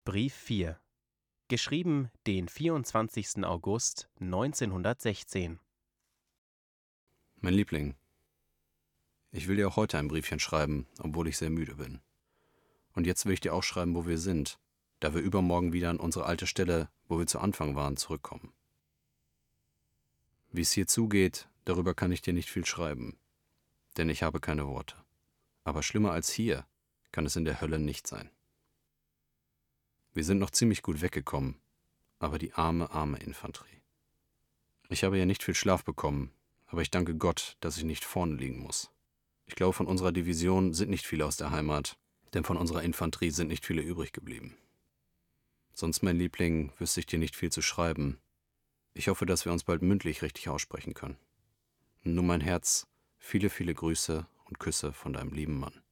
Brief 4. Geschrieben den 24. August 1916. Mein Liebling, ich will dir auch heute ein Briefchen schreiben, obwohl ich sehr müde bin. Und jetzt will ich dir auch schreiben, wo wir sind, da wir übermorgen wieder an unsere alte Stelle, wo wir zu Anfang waren, zurückkommen. Wie es hier zugeht, darüber kann ich dir nicht viel schreiben, denn ich habe keine Worte. Aber schlimmer als hier kann es in der Hölle nicht sein. Wir sind noch ziemlich gut weggekommen, aber die arme Infanterie. Ich habe ja nicht viel Schlaf bekommen, aber ich danke Gott, dass ich nicht vorne liegen muss. Ich glaube, von unserer Division sind nicht viele aus der Heimat, denn von unserer Infanterie sind nicht viele übrig geblieben. Sonst, mein Liebling, wüsste ich dir nicht viel zu schreiben. Ich hoffe, dass wir uns bald mündlich richtig aussprechen können. Nun, mein Herz, viele Grüße und Küsse von deinem lieben Mann.